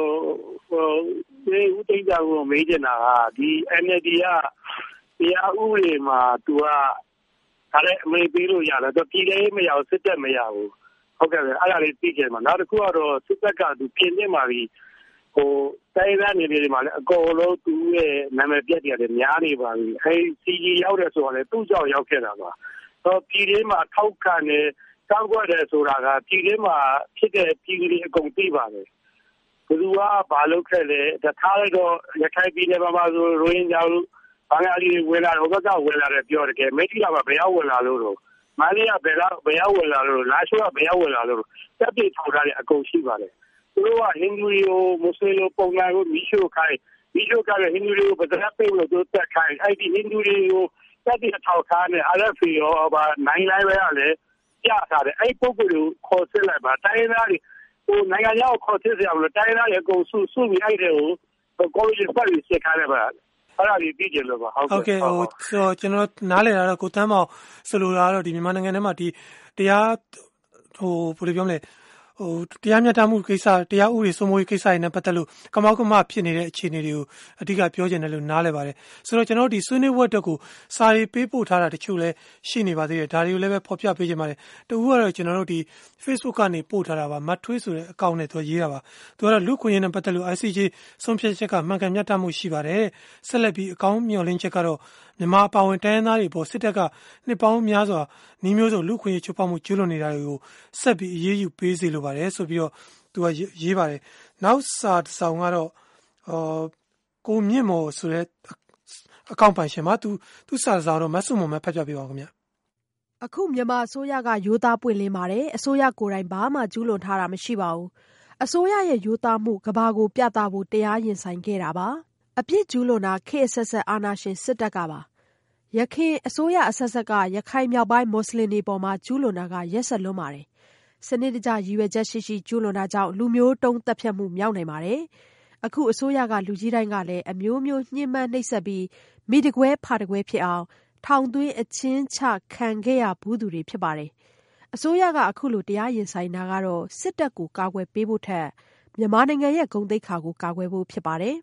ဒီဦးတိတ်တာကိုမေးချင်တာကဒီ NLD ကတရားဥပဒေမှာသူကဒါလည်းအမေပေးလို့ရတယ်သူပြည်လည်းမရဘူးစစ်တပ်မရဘူးဟုတ်ကဲ့အဲ့ဒါလေးသိကြမှာနောက်တစ်ခုကတော့စစ်တပ်ကသူပြင်နေမှာပြီးတိုင်းသားနေတွေမှာလည်းအကုန်လုံးသူ့ရဲ့နာမည်ပြတ်တယ်လည်းများနေပါပြီအဲစီကြီးရောက်တယ်ဆိုတော့လေသူ့ကြောင့်ရောက်ခဲ့တာပါပြည်ထဲမှာထောက်ခံနေတောက်ွက်တယ်ဆိုတာကပြည်ထဲမှာဖြစ်တဲ့ပြည်ကြီးအကုန်သိပါတယ်ဘယ်သူကဘာလုပ်ခဲ့လဲတထားလိုက်တော့ရခိုင်ပြည်နယ်မှာဆိုရိုဟင်ဂျာလူဘာသာရေးဝင်လာတော့ကဝင်လာတယ်ပြောတယ်ကဲမိတ်လာမှာဘယ်ရောက်ဝင်လာလို့တော့မလေးကဘယ်ရောက်ဝင်လာလို့လာရှိုးကဘယ်ရောက်ဝင်လာလို့တက်ပြေထောက်ထားတဲ့အကုန်ရှိပါတယ်သူတို့ကဟိန္ဒူတွေကိုမွတ်စလင်ကိုပုံနာကိုမိရှို့ခိုင်းဟိန္ဒူတွေကိုဗဒရပေးလို့သူတက်ခိုင်းအဲ့ဒီဟိန္ဒူတွေကိုတက်ပြေထောက်ထားနေအဲ့ဒါဖီရောဘာနိုင်လိုက်ပဲလေကြားထားတယ်အဲ့ပုဂ္ဂိုလ်ကိုခေါ်စစ်လိုက်ပါတိုင်းသားတွေနိုင်ငံခြားကိုခေါ်စစ်ရအောင်လို့တိုင်းသားတွေအကုန်စုပြီးအဲ့တဲ့ကိုကိုကြီးပတ်ပြီးစစ်ခိုင်းလိုက်ပါအဲ့ဒါဒီသိကြလို့ပါဟုတ်ကဲ့ကျွန်တော်နားလည်တာတော့ကိုတန်းမောင်ဆိုလိုတာတော့ဒီမြန်မာနိုင်ငံထဲမှာဒီတရားဘယ်လိုပြောမလဲတရားမျှတမှုကိစ္စတရားဥပဒေစိုးမိုးရေးကိစ္စတွေနဲ့ပတ်သက်လို့ကမောက်ကမဖြစ်နေတဲ့အခြေအနေတွေကိုအဓိကပြောချင်တယ်လို့နားလည်ပါတယ်ဆိုတော့ကျွန်တော်တို့ဒီဆွေးနွေးပွဲအတွက်ကိုစာရေးပေးပို့ထားတာတချို့လည်းရှိနေပါသေးတယ်ဒါတွေကိုလည်းပဲဖော်ပြပေးချင်ပါတယ်တဦးကတော့ကျွန်တော်တို့ဒီ Facebook ကနေပို့ထားတာပါမတ်ထွေးဆိုတဲ့အကောင့်နဲ့သူရေးတာပါသူကတော့လူခွင့်ရေးနဲ့ပတ်သက်လို့ ICJ ဆုံးဖြတ်ချက်ကမှန်ကန်မျှတမှုရှိပါတယ်ဆက်လက်ပြီးအကောင့်မျှော်လင့်ချက်ကတော့မြန်မာအပါဝင်တိုင်းသားတွေပေါ်စစ်တပ်ကနှစ်ပေါင်းများစွာနှီးမျိုးစုံလူခွင့်ရေးချိုးဖောက်မှုကျူးလွန်နေတာတွေကိုဆက်ပြီးအရေးယူပေးစေလိုပါတယ်ဆိုပြီးတော့သူကရေးပါတယ်နောက်စာတစ်စောင်ကတော့ကိုမြင့်မော်ဆိုတဲ့အကောင့်ပိုင်ရှင်မှာသူစာတစ်စောင်တော့မဆုမွန်မဲ့ဖတ်ပြပေးပါဦးခင်ဗျအခုမြန်မာအစိုးရကရိုးသားပွင့်လင်းပါတယ်အစိုးရကိုယ်တိုင်ဘာမှကျူးလွန်ထားတာမရှိပါဘူးအစိုးရရဲ့ရိုးသားမှုကဘာကိုပြသဖို့တရားရင်ဆိုင်ခဲ့တာပါအပြစ်ကျူးလွန်တာခေတ်ဆက်ဆက်အာဏာရှင်စစ်တပ်ကပါရခိုင်အစိုးရအဆက်ဆက်ကရခိုင်မြောက်ပိုင်းမွတ်စလင်တွေပေါ်မှာကျူးလွန်တာကရက်စက်လွန်းပါတယ်စနစ်တကျရည်ရွယ်ချက်ရှိကျူးလွန်တာကြောင့်လူမျိုးတုံးတက်ဖြတ်မှုမြောက်နိုင်ပါတယ်အခုအစိုးရကလူကြီးတိုင်းကလည်းအမျိုးမျိုးညှဉ်းပန်းနှိပ်စက်ပြီးမိတကွဲဖာတကွဲဖြစ်အောင်ထောင်သွင်းအချင်းချခံခဲ့ရဘူးသူတွေဖြစ်ပါတယ်အစိုးရကအခုလိုတရားရင်ဆိုင်တာကတော့စစ်တပ်ကိုကာကွယ်ပေးဖို့ထက်မြန်မာနိုင်ငံရဲ့ဂုဏ်သိက္ခာကိုကာကွယ်ဖို့ဖြစ်ပါတယ်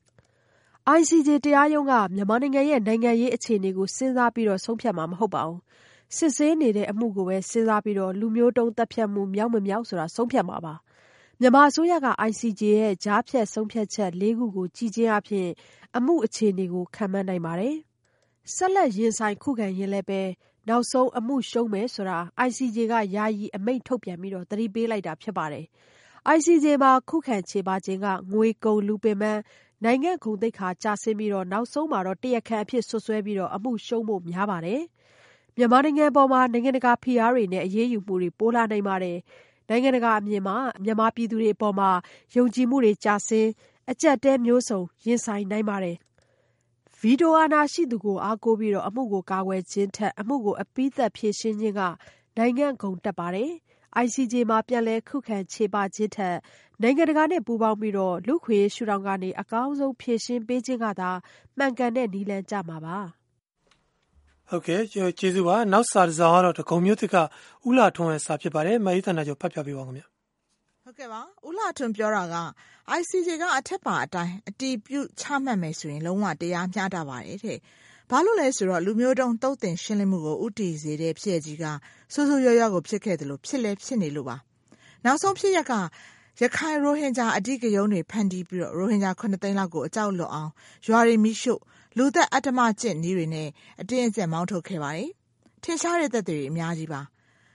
ICJ တရားရုံးကမြန်မာနိုင်ငံရဲ့နိုင်ငံရေးအခြေအနေကိုစဉ်းစားပြီးတော့ဆုံးဖြတ်မှာမဟုတ်ပါဘူး။စစ်ဆေးနေတဲ့အမှုကိုပဲစဉ်းစားပြီးတော့လူမျိုးတုံးတပ်ဖြတ်မှုမြောက်မမြောက်ဆိုတာဆုံးဖြတ်မှာပါ။မြန်မာအစိုးရက ICJ ရဲ့ကြားဖြတ်ဆုံးဖြတ်ချက်၄ခုကိုကြည်ချင်းအဖြစ်အမှုအခြေအနေကိုခံမှန်းနိုင်ပါတယ်။ဆက်လက်ရင်ဆိုင်ခုခံရင်လည်းပဲနောက်ဆုံးအမှုရှုံးမယ်ဆိုတာ ICJ ကယာယီအမိန့်ထုတ်ပြန်ပြီးတော့သတိပေးလိုက်တာဖြစ်ပါတယ်။ ICJ မှာခုခံချေပခြင်းကငွေကုန်လူပင်ပန်းနိုင်ငံဂုဏ်သိက္ခာကျဆင်းပြီးတော့နောက်ဆုံးမှာတော့တရားခံအဖြစ်ဆွဆွဲပြီးတော့အမှုရှုံးဖို့များပါတယ်။မြန်မာနိုင်ငံပေါ်မှာနိုင်ငံတကာဖိအားတွေနဲ့အရေးယူမှုတွေပိုလာနိုင်ပါတယ်။နိုင်ငံတကာအမြင်မှာမြန်မာပြည်သူတွေအပေါ်မှာယုံကြည်မှုတွေကျဆင်းအကျပ်တဲမျိုးစုံရင်ဆိုင်နိုင်ပါတယ်။ဗီတိုအာဏာရှိသူကိုအားကိုးပြီးတော့အမှုကိုကာကွယ်ခြင်းထက်အမှုကိုအပြီးသတ်ဖြေရှင်းခြင်းကနိုင်ငံဂုဏ်တက်ပါတယ်။ ICJ မှာပြန်လည်ခုခံချေပခြင်းထက်နိုင်ငံတကာနဲ့ပူးပေါင်းပြီးတော့လူခွေရှုထောင့်ကနေအကောင်းဆုံးဖြေရှင်းပေးခြင်းကသာမှန်ကန်တဲ့နည်းလမ်းကြမှာပါဟုတ်ကဲ့ကျေးဇူးပါနောက်စာတစ်စောင်ကတော့ဒဂုံမျိုးသစ်ကဦးလာထွန်းရဲ့စာဖြစ်ပါတယ်မအေးသန္တာကျော်ဖတ်ပြပေးပါဦးခင်ဗျဟုတ်ကဲ့ပါဦးလာထွန်းပြောတာက ICJ ကအထက်ပါအတိုင်းအတီးပြုချမှတ်မယ်ဆိုရင်လုံးဝတရားမျှတပါတယ်တဲ့ဘာလို့လဲဆိုတော့လူမျိုးတုံးတုတ်တင်ရှင်းလင်းမှုကိုဥတီစေတဲ့ဖြစ်ကြီးကဆိုးဆိုးရွားရွားကိုဖြစ်ခဲ့တယ်လို့ဖြစ်လဲဖြစ်နေလို့ပါနောက်ဆုံးဖြစ်ရက်ကရခိုင်ရိုဟင်ဂျာအဓိကရုဏ်းတွေဖန်တီးပြီးတော့ရိုဟင်ဂျာ9သိန်းလောက်ကိုအကြောက်လွတ်အောင်ရွာတွေမိရှို့လူသက်အတ္တမကျင့်နည်းတွေနဲ့အတင်းအကျပ်မောင်းထုတ်ခဲ့ပါတယ်ထင်ရှားတဲ့သက်သေတွေအများကြီးပါ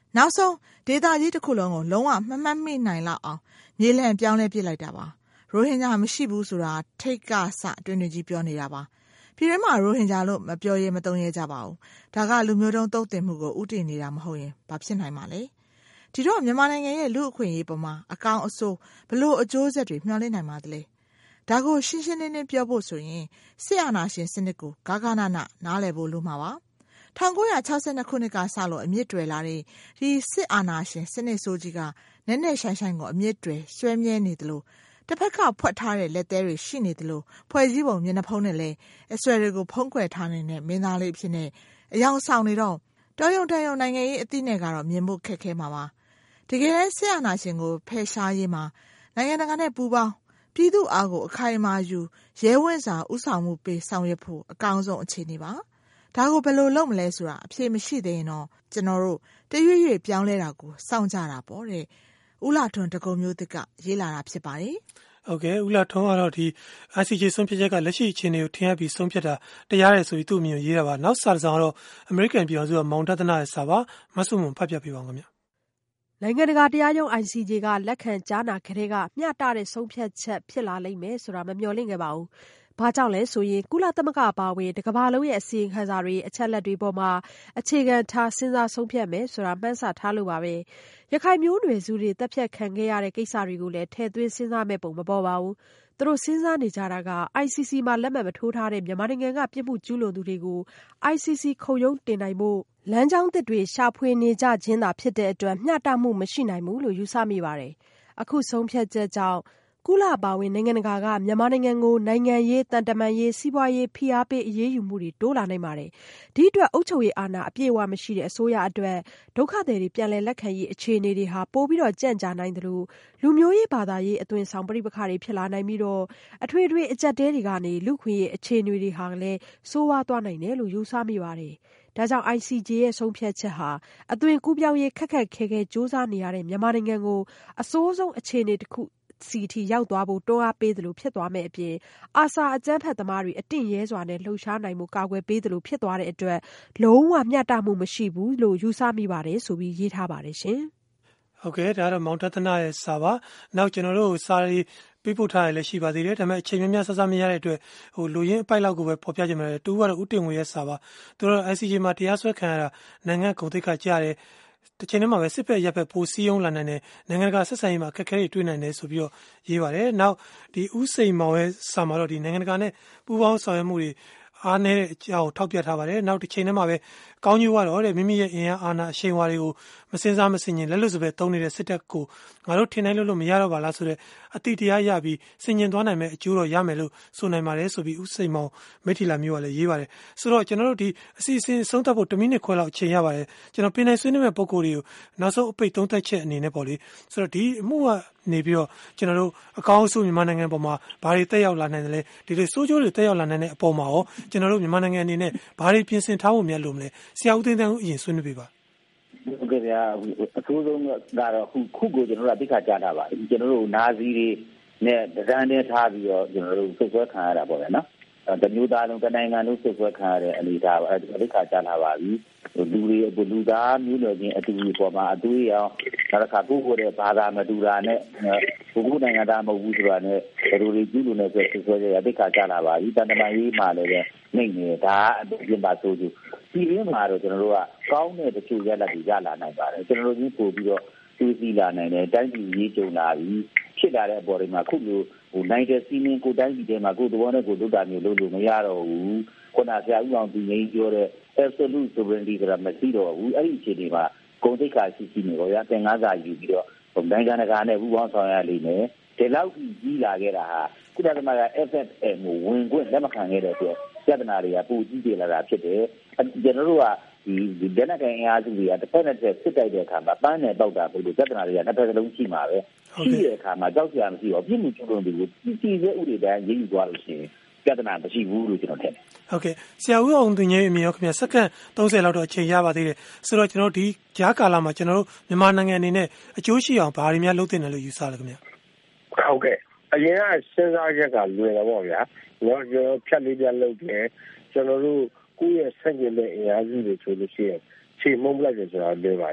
နောက်ဆုံးဒေသကြီးတစ်ခုလုံးကိုလုံးဝမမှတ်မိနိုင်လောက်အောင်မြေလှန်ပြောင်းလဲပစ်လိုက်တာပါရိုဟင်ဂျာမရှိဘူးဆိုတာထိတ်ကစတွင်တွင်ကြီးပြောနေတာပါပြည်တွင်းမှာရိုဟင်ဂျာလို့မပြောရဲမသုံးရဲကြပါဘူးဒါကလူမျိုးတုံးသုတ်သင်မှုကိုဥတည်နေတာမဟုတ်ရင်ဘာဖြစ်နိုင်မှာလဲဒီတော့မြန်မာနိုင်ငံရဲ့လူအခွင့်အရေးပေါ်မှာအကောင်အဆိုးဘလို့အကျိုးဆက်တွေမျှော်လင့်နိုင်ပါသလဲဒါကိုရှင်းရှင်းလင်းလင်းပြောဖို့ဆိုရင်စစ်အာဏာရှင်စနစ်ကိုဂါဂနနားလည်ဖို့လိုမှာပါ1962ခုနှစ်ကစလို့အမြင့်တွယ်လာတဲ့ဒီစစ်အာဏာရှင်စနစ်ဆိုးကြီးကနက်နက်ရှိုင်းရှိုင်းကိုအမြင့်တွယ်ဆွဲမြဲနေတယ်လို့တစ်ဖက်ကဖွက်ထားတဲ့လက်သေးတွေရှိနေတယ်လို့ဖွဲ့စည်းပုံမျက်နှာဖုံးနဲ့လဲအဆွဲတွေကိုဖုံးကွယ်ထားနေတဲ့မင်းသားလေးဖြစ်နေအယောင်ဆောင်နေတော့တော်ရုံနိုင်ငံရေးအသည့်နဲ့ကတော့မြင်ဖို့ခက်ခဲမှာပါတကယ်လဲစစ်အာဏာရှင်ကိုဖယ်ရှားရေးမှာနိုင်ငံတကာနဲ့ပူးပေါင်းပြည်သူအားကိုအခိုင်အမာယူရဲဝံ့စွာဥဆောင်မှုပေးဆောင်ရွက်ဖို့အကောင်းဆုံးအခြေအနေပါဒါကိုဘယ်လိုလုပ်မလဲဆိုတာအဖြေမရှိသေးရင်တော့ကျွန်တော်တို့တရွေ့ရွေ့ပြောင်းလဲတာကိုစောင့်ကြတာပေါ့တဲ့ဦးလာထွန်းတကုံမျိုးသစ်ကရေးလာတာဖြစ်ပါတယ်ဟုတ်ကဲ့ဦးလာထွန်းကတော့ဒီ ICJ ဆုံးဖြတ်ချက်ကလက်ရှိအခြေအနေကိုထင်ဟပ်ပြီးဆုံးဖြတ်တာတရားတယ်ဆိုပြီးသူ့အမြင်ကိုရေးတာပါနောက်စာတစ်စောင်ကတော့အမေရိကန်ပြည်ထောင်စုကမောင်တသနာရဲ့စာပါမဆုမွန်ဖတ်ပြပေးပါဦးခင်ဗျနိုင်ငံတကာတရားရုံး ICJ ကလက်ခံကြားနာခဲ့တဲ့ကမျှတတဲ့ဆုံးဖြတ်ချက်ဖြစ်လာလိမ့်မယ်ဆိုတာမမျှော်လင့်ခဲ့ပါဘူး။ဘာကြောင့်လဲဆိုရင်ကုလသမဂ္ဂအပါအဝင်တစ်ကမ္ဘာလုံးရဲ့အစီရင်ခံစာတွေအချက်လက်တွေပေါ်မှာအခြေခံထားစဉ်းစားဆုံးဖြတ်မယ်ဆိုတာမှန်းဆထားလို့ပါပဲ။ရခိုင်မျိုးနွယ်စုတွေတပ်ဖြတ်ခံခဲ့ရတဲ့ကိစ္စတွေကိုလည်းထည့်သွင်းစဉ်းစားမဲ့ပုံမပေါ်ပါဘူး။သူတို့စဉ်းစားနေကြတာက ICC မှာလက်မှတ်မထိုးထားတဲ့မြန်မာနိုင်ငံကပြစ်မှုကျူးလွန်သူတွေကို ICC ခုံရုံးတင်နိုင်ဖို့လမ်းကြောင်းသစ်တွေရှာဖွေနေကြခြင်းသာဖြစ်တဲ့အတွက်မျှတမှုမရှိနိုင်ဘူးလို့ယူဆမိပါတယ်။အခုဆုံးဖြတ်ချက်ကြောင့်ကုလအပါအဝင်နိုင်ငံတကာကမြန်မာနိုင်ငံကိုနိုင်ငံရေးတန်တမာရေးစီးပွားရေးဖိအားပေးအရေးယူမှုတွေတိုးလာနိုင်ပါတယ်။ဒီအတွက်အုပ်ချုပ်ရေးအာဏာအပြည့်အဝမရှိတဲ့အစိုးရအတွက်ဒုက္ခသည်တွေပြန်လည်လက်ခံရေးအခြေအနေတွေဟာပိုပြီးတော့ကြန့်ကြာနိုင်တယ်လို့လူမျိုးရေးဘာသာရေးအသွင်ဆောင်ပဋိပက္ခတွေဖြစ်လာနိုင်ပြီးတော့အထွေထွေအကျပ်တဲတွေကနေလူခွင့်ရေးအခြေအနေတွေဟာလည်းဆိုးဝါးသွားနိုင်တယ်လို့ယူဆမိပါတယ်။ဒါကြောင့် ICJ ရဲ့ဆုံးဖြတ်ချက်ဟာအသွင်ကူးပြောင်းရေးခက်ခက်ခဲခဲစူးစမ်းနေရတဲ့မြန်မာနိုင်ငံကိုအဆိုးဆုံးအခြေအနေတစ်ခုစီတီရောက်သွားဖို့တွန်းအားပေးသလိုဖြစ်သွားမယ်အပြင်အာဆာအကြမ်းဖက်သမားတွေအတင့်ရဲစွာနဲ့လှုပ်ရှားနိုင်မှုကာကွယ်ပေးသလိုဖြစ်သွားတဲ့အတွက်လုံးဝမျှတမှုမရှိဘူးလို့ယူဆမိပါတယ်ဆိုပြီးရေးထားပါတယ်ရှင်။ဟုတ်ကဲ့ဒါကတော့မောင်တသနာရဲ့စာပါနောက်ကျွန်တော်တို့စာရေးပေးပို့ထားရလည်းရှိပါသေးတယ်ဒါပေမဲ့အချိန်များများဆဆမရတဲ့အတွက်လူရင်းအပိုက်လောက်ကိုပဲပေါ်ပြကြမှာတယ်တူကတော့ဥတင်ငွေရဲ့စာပါသူတို့ ICJ မှာတရားစွဲခံရတာနိုင်ငံဂုဏ်သိက္ခာကျတယ်တချိန်တည်းမှာပဲစစ်ဖက်ရပ်ဖက်ပိုစည်းရုံးလာနိုင်တဲ့နိုင်ငံတကာဆက်ဆံရေးမှာအခက်အခဲတွေတွေ့နိုင်တယ်ဆိုပြီးတော့ရေးပါတယ်။နောက်ဒီဥစိန်မောင်ရဲ့စာမှာတော့ဒီနိုင်ငံတကာနဲ့ပူးပေါင်းဆောင်ရွက်မှုတွေအားနည်းတဲ့အကြောင်းထောက်ပြထားပါတယ်။နောက်တစ်ချိန်တည်းမှာပဲကောင်းကျိုးကတော့တဲ့မိမိရဲ့အင်အားအာဏာအရှိန်အဝါတွေကိုမစင်စားမစင်ရင်လက်လွတ်စပယ်သုံးနေတဲ့စစ်တပ်ကိုငါတို့ထင်နိုင်လို့မရတော့ပါလားဆိုတဲ့အတိတရားရပြီးစင်ကျင်သွားနိုင်မဲ့အကျိုးတော့ရမယ်လို့ဆိုနိုင်ပါတယ်ဆိုပြီးဥစိန်မောင်မိထီလာမျိုးကလည်းရေးပါတယ်။ဆိုတော့ကျွန်တော်တို့ဒီအစီအစဉ်ဆုံးသက်ဖို့10မိနစ်ခွဲလောက်အချိန်ရပါတယ်။ကျွန်တော်ပြင်နိုင်ဆွေးနွေးမဲ့ပုံကိုယ်တွေကိုနောက်ဆုံးအပိတ်သုံးသက်ချက်အနေနဲ့ပေါ့လေ။ဆိုတော့ဒီအမှုကနေပြီးတော့ကျွန်တော်တို့အကောင်းအဆိုးမြန်မာနိုင်ငံပေါ်မှာဘာတွေတက်ရောက်လာနိုင်တယ်လဲဒီလိုစိုးကျိုးတွေတက်ရောက်လာနိုင်တဲ့အပေါ်မှာရောကျွန်တော်တို့မြန်မာနိုင်ငံအနေနဲ့ဘာတွေပြင်ဆင်ထားဖို့များလို့မလဲဆရာဦးသိန်းတန်းဦးအရင်ဆွေးနွေးပေးပါဟုတ်ကဲ့ဗျာအဆိုးဆုံးကတော့ခုကိုကျွန်တော်တို့အသိခါကြားတာပါကျွန်တော်တို့နာဇီတွေနဲ့တန်းနဲ့ထားပြီးတော့ကျွန်တော်တို့ဆွဆွဲခံရတာပေါ့ဗျာနော်တမျိုးသားလုံးတနိုင်ငံလုံးဆွဆွဲခံရတဲ့အနေဒါအသိခါကြားလာပါပြီလူတွေလူသားမျိုးနွယ်ချင်းအတူတူပေါ်မှာအသွေးရောနောက်တစ်ခါကိုယ့်ရဲ့ဘာသာမတူတာနဲ့ကိုယ့်နိုင်ငံသားမဟုတ်ဘူးဆိုတာနဲ့ဘယ်လိုတွေကျူးလွန်နေဆိုဆွဆွဲရအသိခါကြားလာပါပြီတန်တမာရေးမှာလည်းနေနေတာအပြင်ပါဆိုကြဒီရင်းမှာတော့ကျွန်တော်တို့ကကောင်းတဲ့တချို့ရလက်တွေရလာနိုင်ပါတယ်ကျွန်တော်တို့ကြီးပို့ပြီးတော့သူးစီလာနိုင်တယ်တိုင်းပြည်ရေးကြုံလာပြီးဖြစ်လာတဲ့အပေါ်တွေမှာခုလိုနိုင်တဲ့စီးမင်းကိုတိုင်းပြည်ထဲမှာကိုယ်တော်နဲ့ကိုယ်တို့တာမျိုးလုပ်လို့မရတော့ဘူးခုနဆရာဦးအောင်သူငင်းပြောတဲ့ absolute sovereignty ဆိုတာမရှိတော့ဘူးအဲ့ဒီအခြေအနေမှာဂုဏ်သိက္ခာရှိနေတော့ရသင်္ကန်းစာယူပြီးတော့နိုင်ငံတကာနဲ့ပူးပေါင်းဆောင်ရွက်ရလိမ့်မယ်ဒီလောက်ကြီးလာခဲ့တာဟာကုလသမဂ္ဂ FFM ကိုဝင်ခွင့်လက်မခံခဲ့တဲ့အတွက်ပြဿနာတွေကပိုကြီးကျယ်လာတာဖြစ်တယ်ကျွန်တော်တို့ကဒီဒဏ္ဍကန်အားစုတွေကတစ်ဖက်နဲ့တစ်ဖက်စစ်တိုက်တဲ့အခါမှာပန်းနဲ့ပေါက်တာပို့လို့ပြဿနာတွေကတစ်ဖက်စလုံးရှိမှာပဲရှိတဲ့အခါမှာကြောက်စရာမရှိတော့ပြစ်မှုကျူးလွန်သူကိုပြည်ရဲ့ဥပဒေတိုင်းရေးယူသွားလို့ရှိရင်ပြဿနာမရှိဘူးလို့ကျွန်တော်ထင်တယ်ဟုတ်ကဲ့ဆရာဦးအောင်သူငယ်အမြင်ရောခင်ဗျစက္ကန့်30လောက်တော့အချိန်ရပါသေးတယ်ဆိုတော့ကျွန်တော်ဒီကြားကာလမှာကျွန်တော်တို့မြန်မာနိုင်ငံအနေနဲ့အကျိုးရှိအောင်ဘာတွေများလုပ်သင့်တယ်လို့ယူဆလဲခင်ဗျဟုတ်ကဲ့အရင်ကစဉ်းစားချက်ကလွယ်တော့ဗောဗျာကျွန်တော်ဖြတ်လေးပြလုပ်တယ်ကျွန်တော်တို့ကိုယ့်ရဲ့ဆက်ကျင်တဲ့အင်အားစုတွေဆိုလို့ရှိရင်ချိန်မုံလိုက်တယ်ဆိုတာလွယ်ပါတယ်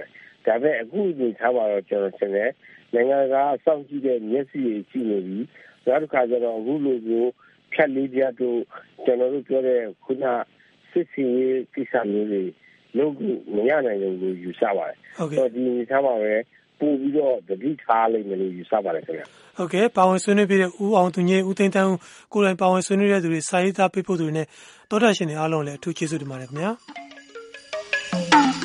ဒါပေမဲ့အခုဒီထားမှာတော့ကျွန်တော်ထင်တယ်နိုင်ငံကစောင့်ကြည့်တဲ့မျက်စိတွေရှိနေပြီနောက်တစ်ခါကျတော့အခုလိုမျိုးဖြတ်လေးပြတို့ကျွန်တော်တို့ပြောတဲ့ခုနစစ်စီကိစ္စမျိုးတွေလုံးဝမရနိုင်ဘူးလို့ယူဆပါတယ်ဆိုတော့ဒီထားမှာပဲပို့ပြီးတော့တတိထားလိမ့်မယ်လို့ယူဆပါတယ်ခင်ဗျာဟုတ်ကဲ့ပါဝင်ဆွေးနွေးပြီးတဲ့ဦးအောင်သူငယ်ဦးသိန်းတန်းကိုယ်တိုင်ပါဝင်ဆွေးနွေးတဲ့သူတွေစာရေးသားပေးဖို့သူတွေနဲ့တောတာရှင်တွေအားလုံးလည်းအထူးကျေးဇူးတင်ပါတယ်ခင်ဗျာ